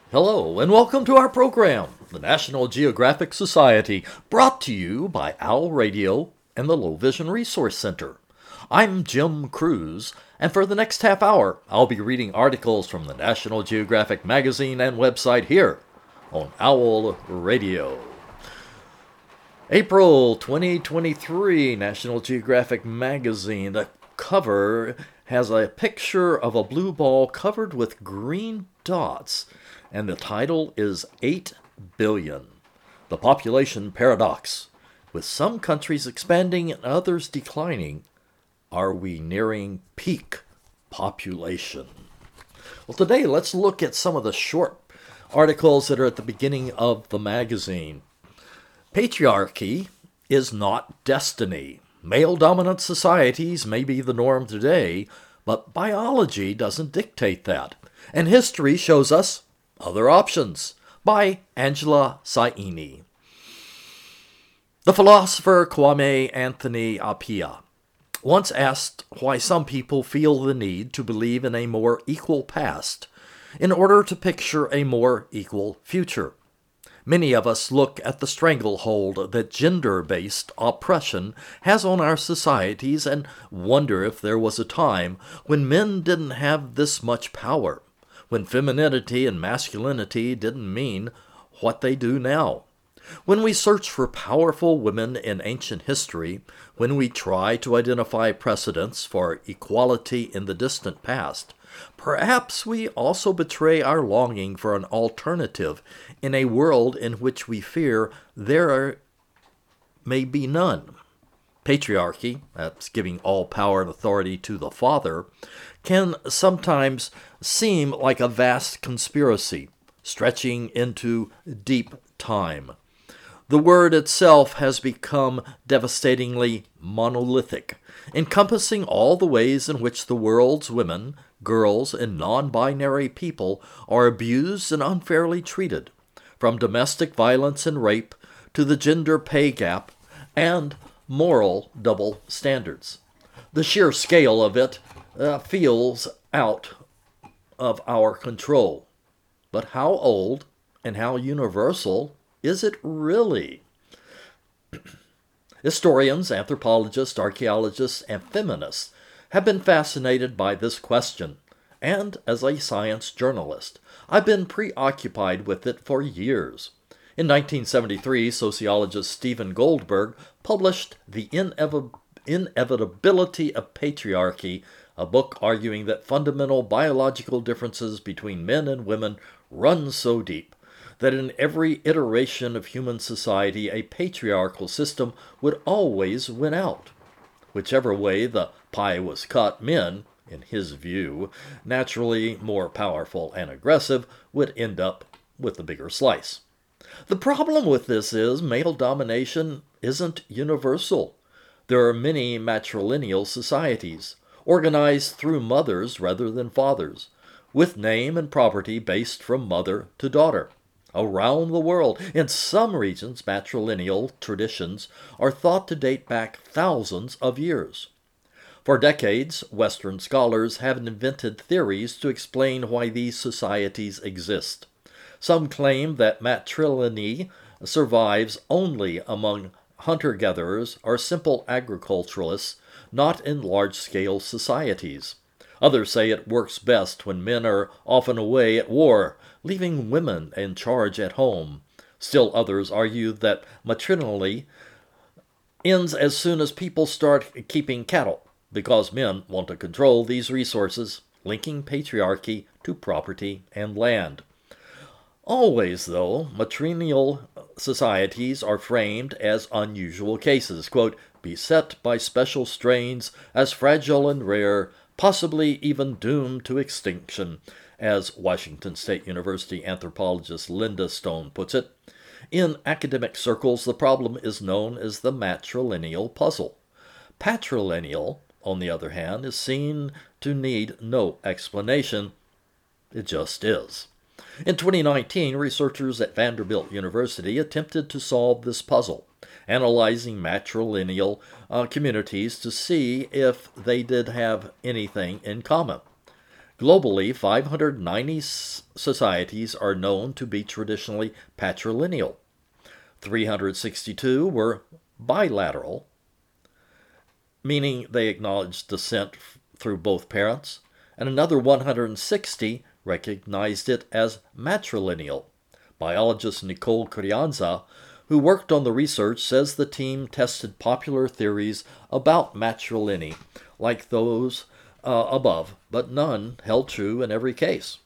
Hello, and welcome to our program, the National Geographic Society, brought to you by OWL Radio and the Low Vision Resource Center. I'm Jim Cruz, and for the next half hour, I'll be reading articles from the National Geographic magazine and website here on OWL Radio. April 2023, National Geographic magazine. The cover has a picture of a blue ball covered with green dots, and the title is 8 billion. The population paradox. With some countries expanding and others declining, are we nearing peak population? Well, today let's look at some of the short articles that are at the beginning of the magazine. Patriarchy is not destiny. Male-dominant societies may be the norm today, but biology doesn't dictate that. And history shows us other options. By Angela Saini. The philosopher Kwame Anthony Appiah once asked why some people feel the need to believe in a more equal past in order to picture a more equal future. Many of us look at the stranglehold that gender-based oppression has on our societies and wonder if there was a time when men didn't have this much power, when femininity and masculinity didn't mean what they do now. When we search for powerful women in ancient history, when we try to identify precedents for equality in the distant past, perhaps we also betray our longing for an alternative in a world in which we fear there may be none. Patriarchy, that's giving all power and authority to the father, can sometimes seem like a vast conspiracy, stretching into deep time. The word itself has become devastatingly monolithic, encompassing all the ways in which the world's women, girls, and non-binary people are abused and unfairly treated, from domestic violence and rape to the gender pay gap and moral double standards. The sheer scale of it feels out of our control. But how old and how universal is it really? Historians, anthropologists, archaeologists, and feminists have been fascinated by this question, and as a science journalist, I've been preoccupied with it for years. In 1973, sociologist Stephen Goldberg published The Inevitability of Patriarchy, a book arguing that fundamental biological differences between men and women run so deep that in every iteration of human society a patriarchal system would always win out. Whichever way the pie was cut, men, in his view, naturally more powerful and aggressive, would end up with the bigger slice. The problem with this is male domination isn't universal. There are many matrilineal societies, organized through mothers rather than fathers, with name and property based from mother to daughter. Around the world, in some regions, matrilineal traditions are thought to date back thousands of years. For decades, Western scholars have invented theories to explain why these societies exist. Some claim that matrilineal survives only among hunter-gatherers or simple agriculturalists, not in large-scale societies. Others say it works best when men are often away at war, leaving women in charge at home. Still others argue that matrinity ends as soon as people start keeping cattle, because men want to control these resources, linking patriarchy to property and land. Always, though, matrilineal societies are framed as unusual cases, quote, beset by special strains as fragile and rare, possibly even doomed to extinction, as Washington State University anthropologist Linda Stone puts it. In academic circles, the problem is known as the matrilineal puzzle. Patrilineal, on the other hand, is seen to need no explanation. It just is. In 2019, researchers at Vanderbilt University attempted to solve this puzzle, analyzing matrilineal communities to see if they did have anything in common. Globally, 590 societies are known to be traditionally patrilineal. 362 were bilateral, meaning they acknowledged descent through both parents, and another 160 recognized it as matrilineal. Biologist Nicole Crianza, who worked on the research, says the team tested popular theories about matrilineal, like those above, but none held true in every case.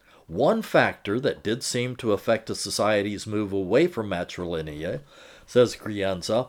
One factor that did seem to affect a society's move away from matrilineal, says Crianza,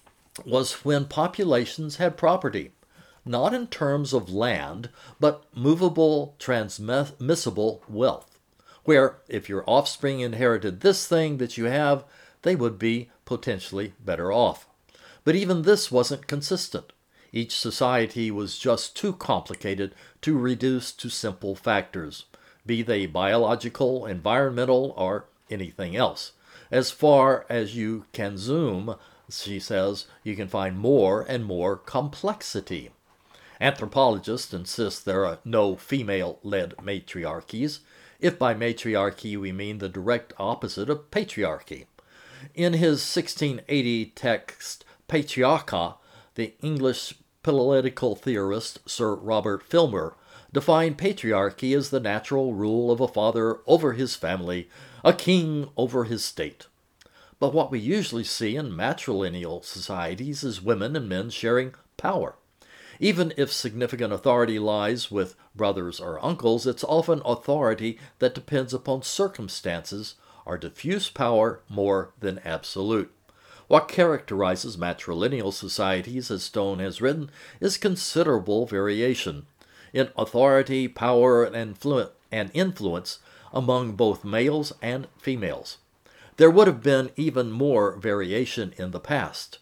was when populations had property, not in terms of land, but movable, transmissible wealth, where if your offspring inherited this thing that you have, they would be potentially better off. But even this wasn't consistent. Each society was just too complicated to reduce to simple factors, be they biological, environmental, or anything else. As far as you can zoom, she says, you can find more and more complexity. Anthropologists insist there are no female-led matriarchies, if by matriarchy we mean the direct opposite of patriarchy. In his 1680 text, Patriarcha, the English political theorist Sir Robert Filmer defined patriarchy as the natural rule of a father over his family, a king over his state. But what we usually see in matrilineal societies is women and men sharing power. Even if significant authority lies with brothers or uncles, it's often authority that depends upon circumstances or diffuse power more than absolute. What characterizes matrilineal societies, as Stone has written, is considerable variation in authority, power, and influence among both males and females. There would have been even more variation in the past.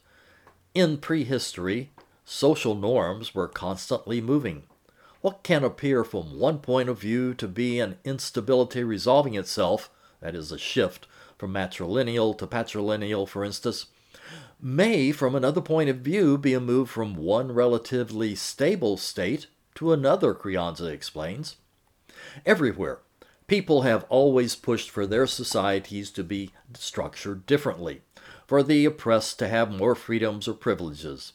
In prehistory, social norms were constantly moving. What can appear from one point of view to be an instability resolving itself, that is, a shift from matrilineal to patrilineal, for instance, may, from another point of view, be a move from one relatively stable state to another, Crianza explains. Everywhere, people have always pushed for their societies to be structured differently, for the oppressed to have more freedoms or privileges.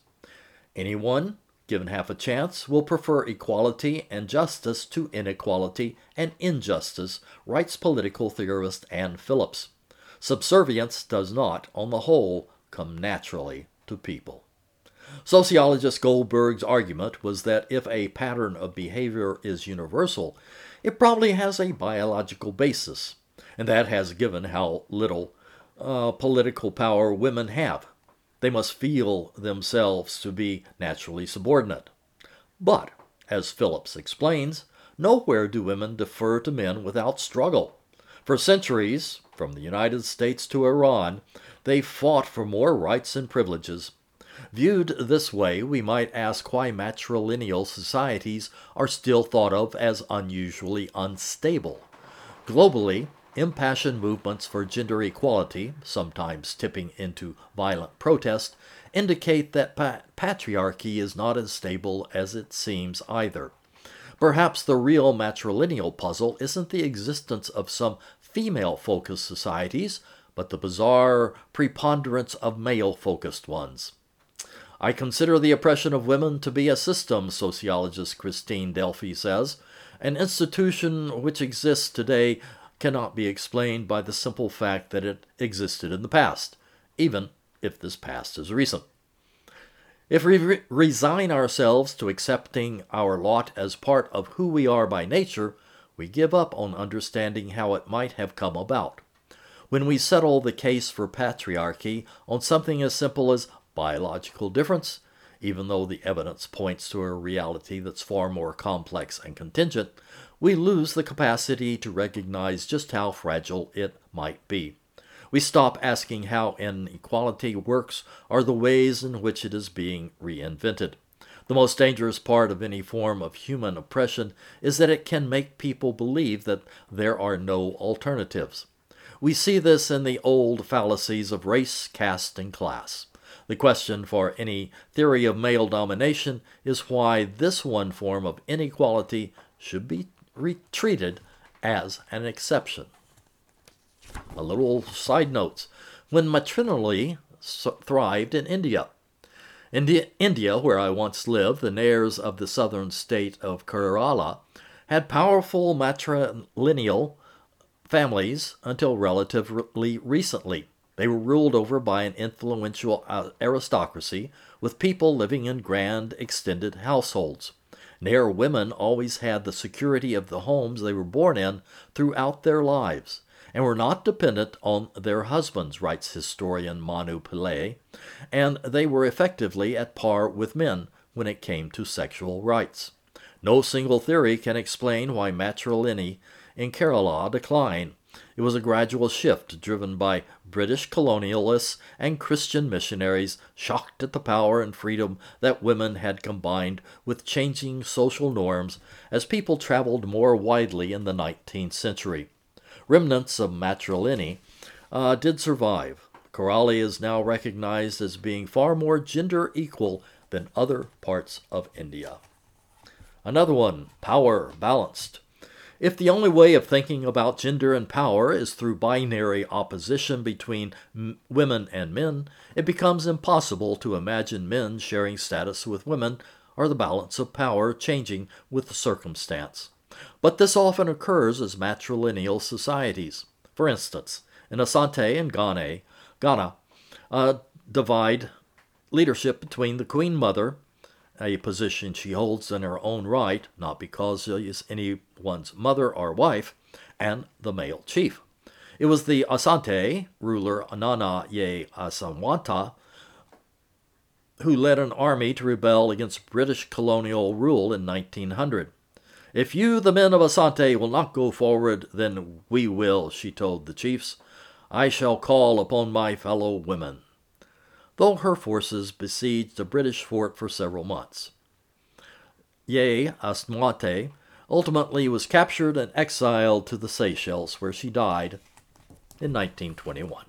Anyone, given half a chance, will prefer equality and justice to inequality and injustice, writes political theorist Anne Phillips. Subservience does not, on the whole, come naturally to people. Sociologist Goldberg's argument was that if a pattern of behavior is universal, it probably has a biological basis, and that has given how little political power women have. They must feel themselves to be naturally subordinate. But, as Phillips explains, nowhere do women defer to men without struggle. For centuries, from the United States to Iran, they fought for more rights and privileges. Viewed this way, we might ask why matrilineal societies are still thought of as unusually unstable. Globally, impassioned movements for gender equality, sometimes tipping into violent protest, indicate that patriarchy is not as stable as it seems either. Perhaps the real matrilineal puzzle isn't the existence of some female-focused societies, but the bizarre preponderance of male-focused ones. I consider the oppression of women to be a system, sociologist Christine Delphi says. An institution which exists today cannot be explained by the simple fact that it existed in the past, even if this past is recent. If we resign ourselves to accepting our lot as part of who we are by nature, we give up on understanding how it might have come about. When we settle the case for patriarchy on something as simple as biological difference, even though the evidence points to a reality that's far more complex and contingent, we lose the capacity to recognize just how fragile it might be. We stop asking how inequality works or the ways in which it is being reinvented. The most dangerous part of any form of human oppression is that it can make people believe that there are no alternatives. We see this in the old fallacies of race, caste, and class. The question for any theory of male domination is why this one form of inequality should be treated as an exception. A little side notes. When matrimony thrived in India. India, where I once lived, the Nairs of the southern state of Kerala had powerful matrilineal families until relatively recently. They were ruled over by an influential aristocracy with people living in grand extended households. Nair women always had the security of the homes they were born in throughout their lives, and were not dependent on their husbands, writes historian Manu Pillai, and they were effectively at par with men when it came to sexual rights. No single theory can explain why matrilineal in Kerala declined. It was a gradual shift driven by British colonialists and Christian missionaries shocked at the power and freedom that women had combined with changing social norms as people traveled more widely in the 19th century. Remnants of matrilineal did survive. Kerala is now recognized as being far more gender equal than other parts of India. Another one, power balanced. If the only way of thinking about gender and power is through binary opposition between women and men, it becomes impossible to imagine men sharing status with women or the balance of power changing with the circumstance. But this often occurs as matrilineal societies. For instance, in Asante and Ghana divide leadership between the Queen Mother, a position she holds in her own right, not because she is anyone's mother or wife, and the male chief. It was the Asante ruler Nana Ye Asantewaa who led an army to rebel against British colonial rule in 1900. "If you, the men of Asante, will not go forward, then we will," she told the chiefs. "I shall call upon my fellow women," though her forces besieged a British fort for several months. Ye Asantewaa ultimately was captured and exiled to the Seychelles, where she died in 1921.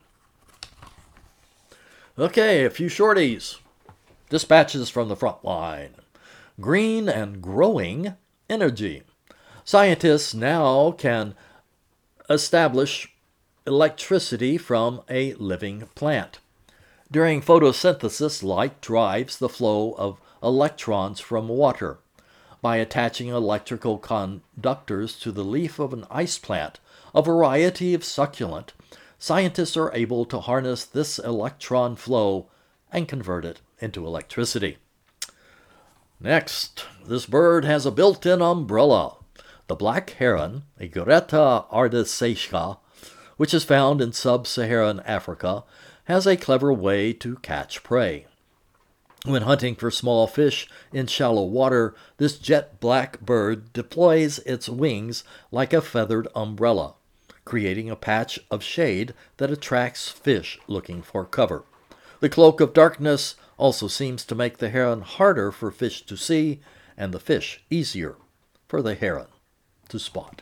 Okay, a few shorties. Dispatches from the front line. Green and growing energy. Scientists now can establish electricity from a living plant. During photosynthesis, light drives the flow of electrons from water. By attaching electrical conductors to the leaf of an ice plant, a variety of succulent, scientists are able to harness this electron flow and convert it into electricity. Next, this bird has a built-in umbrella. The black heron, Egeretta ardissacia, which is found in sub-Saharan Africa, has a clever way to catch prey. When hunting for small fish in shallow water, this jet black bird deploys its wings like a feathered umbrella, creating a patch of shade that attracts fish looking for cover. The cloak of darkness also seems to make the heron harder for fish to see and the fish easier for the heron to spot.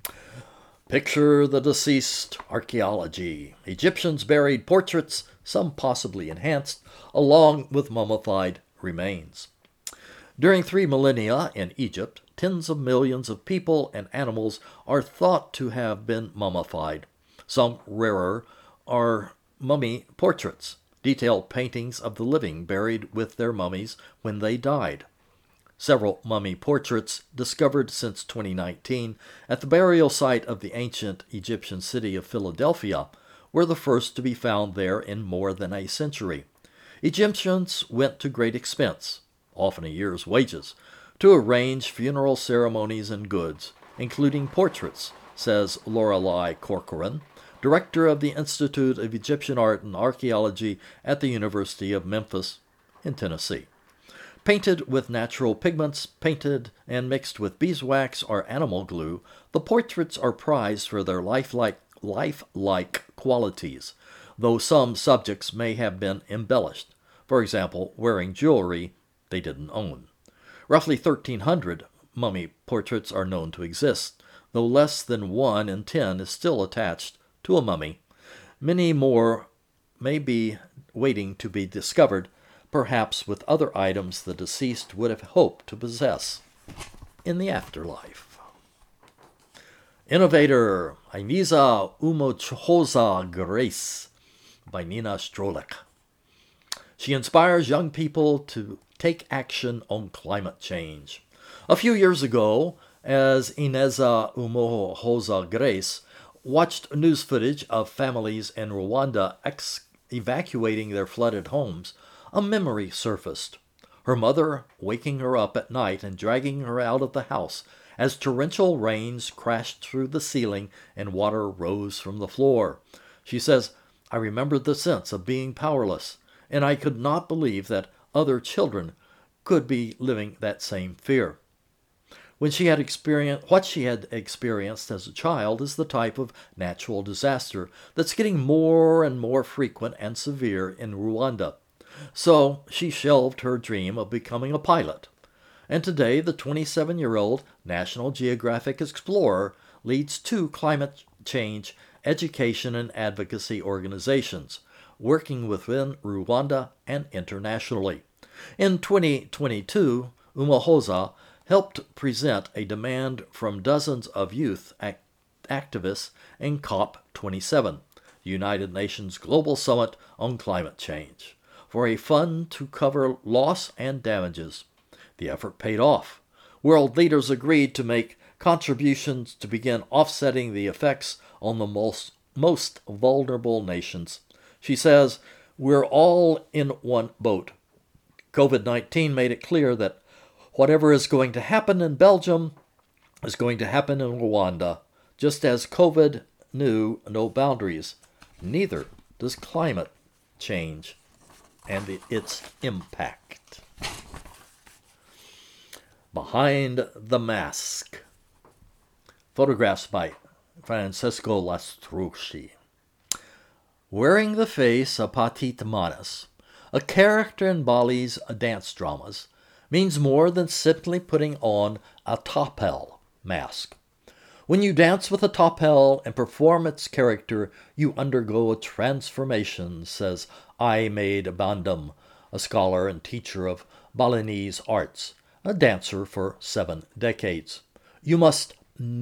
Picture the deceased. Archaeology. Egyptians buried portraits, some possibly enhanced, along with mummified remains. During 3 millennia in Egypt, tens of millions of people and animals are thought to have been mummified. Some rarer are mummy portraits, detailed paintings of the living buried with their mummies when they died. Several mummy portraits discovered since 2019 at the burial site of the ancient Egyptian city of Philadelphia were the first to be found there in more than a century. Egyptians went to great expense, often a year's wages, to arrange funeral ceremonies and goods, including portraits, says Lorelei Corcoran, director of the Institute of Egyptian Art and Archaeology at the University of Memphis in Tennessee. Painted with natural pigments, painted and mixed with beeswax or animal glue, the portraits are prized for their lifelike qualities, though some subjects may have been embellished, for example, wearing jewelry they didn't own. Roughly 1,300 mummy portraits are known to exist, though less than 1 in 10 is still attached to a mummy. Many more may be waiting to be discovered, perhaps with other items the deceased would have hoped to possess in the afterlife. Innovator Ineza Umochoza Grace by Nina Strolik. She inspires young people to take action on climate change. A few years ago, as Ineza Umochoza Grace watched news footage of families in Rwanda evacuating their flooded homes, a memory surfaced. Her mother waking her up at night and dragging her out of the house as torrential rains crashed through the ceiling and water rose from the floor. She says, "I remembered the sense of being powerless, and I could not believe that other children could be living that same fear." What she had experienced as a child is the type of natural disaster that's getting more and more frequent and severe in Rwanda. So she shelved her dream of becoming a pilot. And today, the 27-year-old National Geographic explorer leads 2 climate change education and advocacy organizations, working within Rwanda and internationally. In 2022, Umochoza helped present a demand from dozens of youth activists in COP27, the United Nations Global Summit on Climate Change, for a fund to cover loss and damages. The effort paid off. World leaders agreed to make contributions to begin offsetting the effects on the most vulnerable nations. She says, "We're all in one boat." COVID-19 made it clear that whatever is going to happen in Belgium is going to happen in Rwanda. Just as COVID knew no boundaries, neither does climate change and its impact. Behind the Mask. Photographs by Francesco Lastrucci. Wearing the face of Petit Manas, a character in Bali's dance dramas, means more than simply putting on a topel mask. When you dance with a topel and perform its character, you undergo a transformation, says Aimé Bandam, a scholar and teacher of Balinese arts, a dancer for 7 decades. You must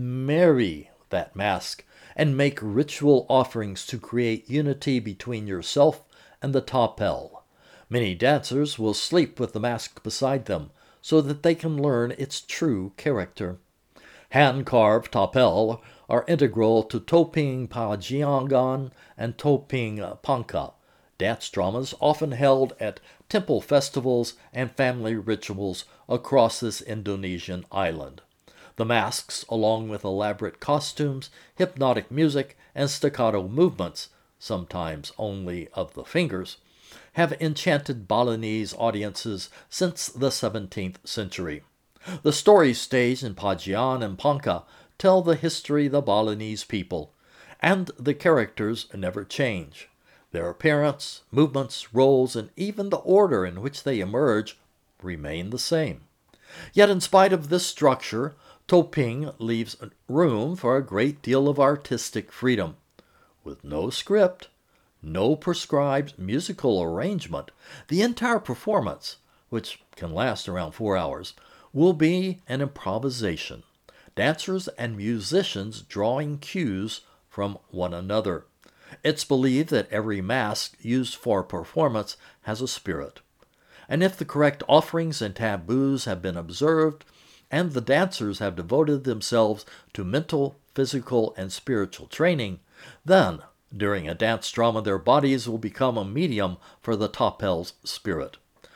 marry that mask and make ritual offerings to create unity between yourself and the topel. Many dancers will sleep with the mask beside them so that they can learn its true character. Hand-carved topel are integral to Topeng Pajiangan and Topeng Pangka, dance dramas often held at temple festivals and family rituals across this Indonesian island. The masks, along with elaborate costumes, hypnotic music, and staccato movements, sometimes only of the fingers, have enchanted Balinese audiences since the 17th century. The stories staged in Pajian and Pangka tell the history of the Balinese people, and the characters never change. Their appearance, movements, roles, and even the order in which they emerge remain the same. Yet in spite of this structure, Topeng leaves room for a great deal of artistic freedom. With no script, no prescribed musical arrangement, the entire performance, which can last around 4 hours, will be an improvisation, dancers and musicians drawing cues from one another. It's believed that every mask used for performance has a spirit, and if the correct offerings and taboos have been observed, and the dancers have devoted themselves to mental, physical, and spiritual training, then, during a dance drama, their bodies will become a medium for the topel's spirit.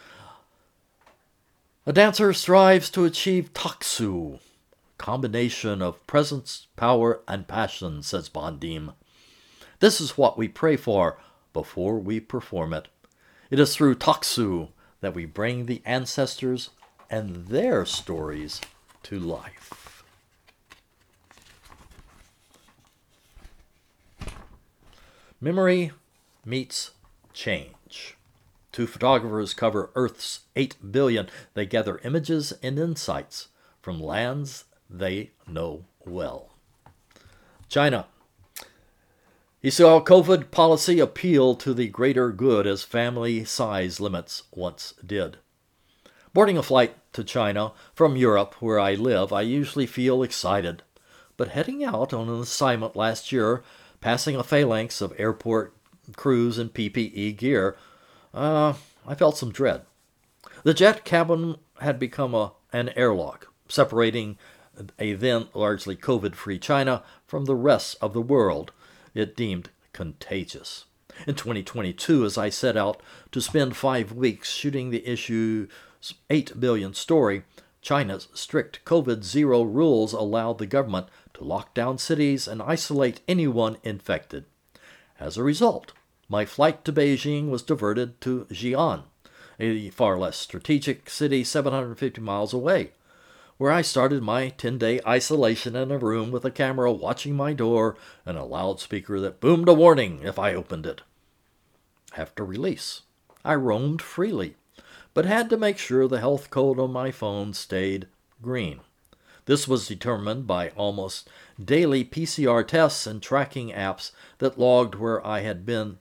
A dancer strives to achieve taksu, combination of presence, power, and passion, says Bandim. This is what we pray for before we perform it. It is through taksu that we bring the ancestors and their stories to life. Memory meets change. 2 photographers cover Earth's 8 billion. They gather images and insights from lands they know well. China. He saw COVID policy appeal to the greater good as family size limits once did. Boarding a flight to China from Europe, where I live, I usually feel excited. but heading out on an assignment last year, passing a phalanx of airport crews in PPE gear, I felt some dread. The jet cabin had become an airlock, separating a then largely COVID-free China from the rest of the world it deemed contagious. In 2022, as I set out to spend 5 weeks shooting the issue's 8 billion story, China's strict COVID-0 rules allowed the government to lock down cities and isolate anyone infected. As a result, my flight to Beijing was diverted to Xi'an, a far less strategic city 750 miles away, where I started my 10-day isolation in a room with a camera watching my door and a loudspeaker that boomed a warning if I opened it. After release, I roamed freely, but had to make sure the health code on my phone stayed green. This was determined by almost daily PCR tests and tracking apps that logged whether I had been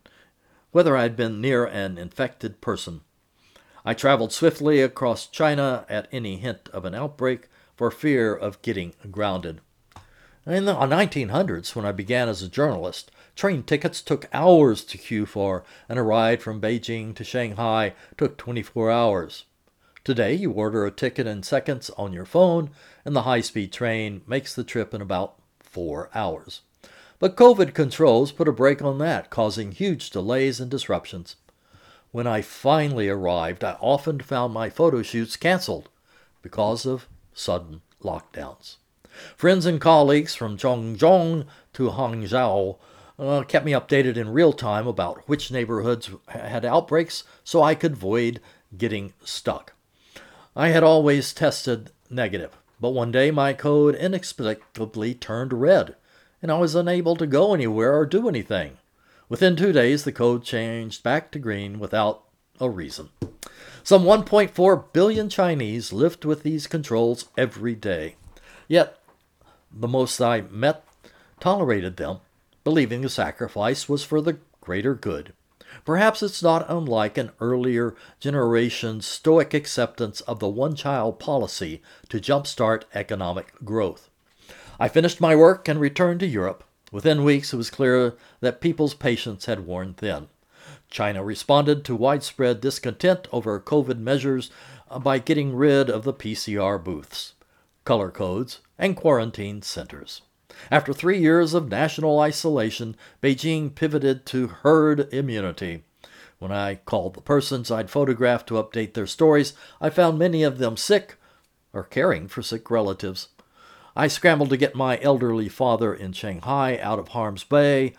near an infected person. I traveled swiftly across China at any hint of an outbreak for fear of getting grounded. In the 1900s, when I began as a journalist, train tickets took hours to queue for, and a ride from Beijing to Shanghai took 24 hours. Today, you order a ticket in seconds on your phone, and the high-speed train makes the trip in about 4 hours. But COVID controls put a brake on that, causing huge delays and disruptions. When I finally arrived, I often found my photo shoots canceled because of sudden lockdowns. Friends and colleagues from Zhongzhong to Hangzhou kept me updated in real time about which neighborhoods had outbreaks so I could avoid getting stuck. I had always tested negative, but one day my code inexplicably turned red, and I was unable to go anywhere or do anything. Within 2 days, the code changed back to green without a reason. Some 1.4 billion Chinese lived with these controls every day. Yet, the most I met tolerated them, believing the sacrifice was for the greater good. Perhaps it's not unlike an earlier generation's stoic acceptance of the one-child policy to jumpstart economic growth. I finished my work and returned to Europe. Within weeks, it was clear that people's patience had worn thin. China responded to widespread discontent over COVID measures by getting rid of the PCR booths, color codes, and quarantine centers. After 3 years of national isolation, Beijing pivoted to herd immunity. When I called the persons I'd photographed to update their stories, I found many of them sick or caring for sick relatives. I scrambled to get my elderly father in Shanghai out of harm's way,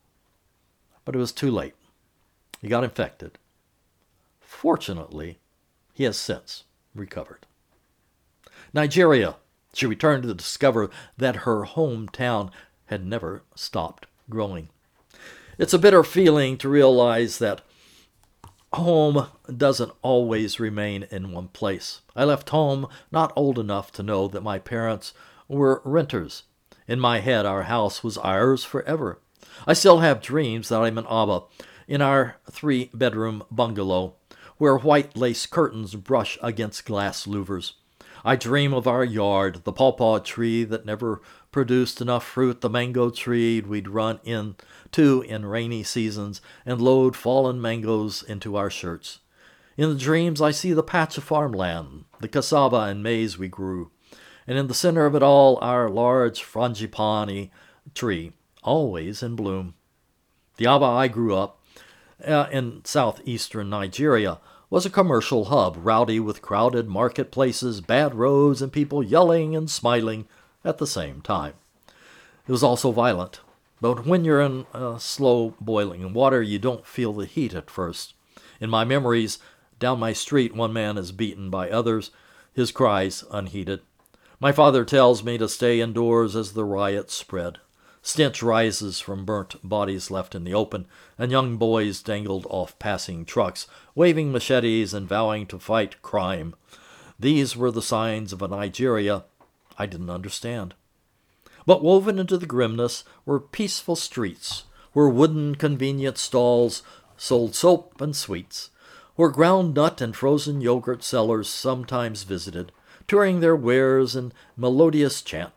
but it was too late. He got infected. Fortunately, he has since recovered. Nigeria. She returned to discover that her hometown had never stopped growing. It's a bitter feeling to realize that home doesn't always remain in one place. I left home not old enough to know that my parents were renters. In my head, our house was ours forever. I still have dreams that I'm an Abba in our 3-bedroom bungalow, where white lace curtains brush against glass louvers. I dream of our yard, the pawpaw tree that never produced enough fruit, the mango tree we'd run into in rainy seasons and load fallen mangoes into our shirts. In the dreams, I see the patch of farmland, the cassava and maize we grew, and in the center of it all, our large frangipani tree, always in bloom. The Aba I grew up in southeastern Nigeria was a commercial hub, rowdy with crowded marketplaces, bad roads, and people yelling and smiling at the same time. It was also violent, but when you're in slow boiling water, you don't feel the heat at first. In my memories, down my street, one man is beaten by others, his cries unheeded. My father tells me to stay indoors as the riot spread. Stench rises from burnt bodies left in the open, and young boys dangled off passing trucks, waving machetes and vowing to fight crime. These were the signs of a Nigeria I didn't understand. But woven into the grimness were peaceful streets, where wooden convenience stalls sold soap and sweets, where ground nut and frozen yogurt sellers sometimes visited, touring their wares in melodious chant,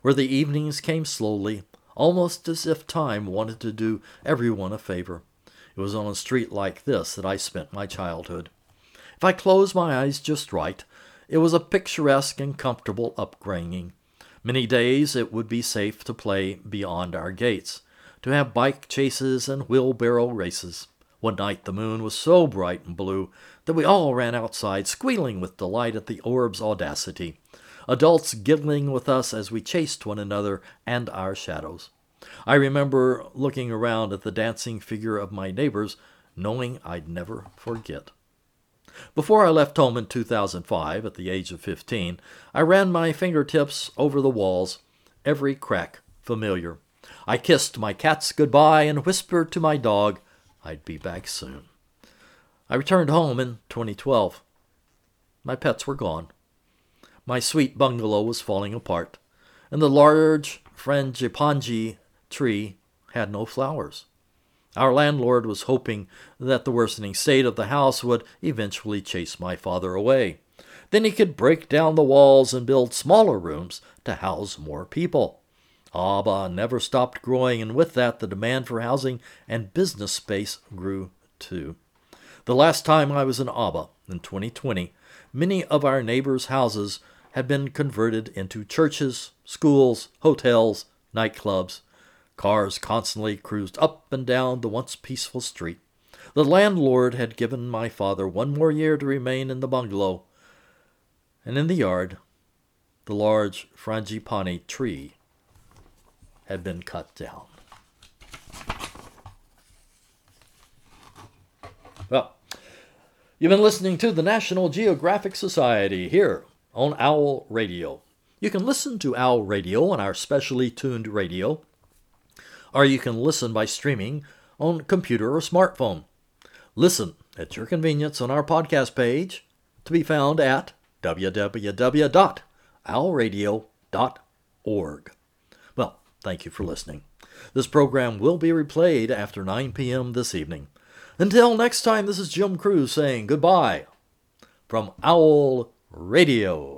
where the evenings came slowly, almost as if time wanted to do everyone a favor. It was on a street like this that I spent my childhood. If I closed my eyes just right, it was a picturesque and comfortable upbringing. Many days it would be safe to play beyond our gates, to have bike chases and wheelbarrow races. One night the moon was so bright and blue that we all ran outside, squealing with delight at the orb's audacity, adults giggling with us as we chased one another and our shadows. I remember looking around at the dancing figure of my neighbors, knowing I'd never forget. Before I left home in 2005, at the age of 15, I ran my fingertips over the walls, every crack familiar. I kissed my cats goodbye and whispered to my dog I'd be back soon. I returned home in 2012. My pets were gone. My sweet bungalow was falling apart, and the large frangipani tree had no flowers. Our landlord was hoping that the worsening state of the house would eventually chase my father away. Then he could break down the walls and build smaller rooms to house more people. Aba never stopped growing, and with that the demand for housing and business space grew too. The last time I was in Aba, in 2020, many of our neighbors' houses had been converted into churches, schools, hotels, nightclubs. Cars constantly cruised up and down the once peaceful street. The landlord had given my father 1 more year to remain in the bungalow, and in the yard, the large frangipani tree had been cut down. Well, you've been listening to the National Geographic Society here on Owl Radio. You can listen to Owl Radio on our specially tuned radio, or you can listen by streaming on computer or smartphone. Listen at your convenience on our podcast page, to be found at www.owlradio.org. Well, thank you for listening. This program will be replayed after 9 p.m. this evening. Until next time, this is Jim Cruz saying goodbye from Owl Radio.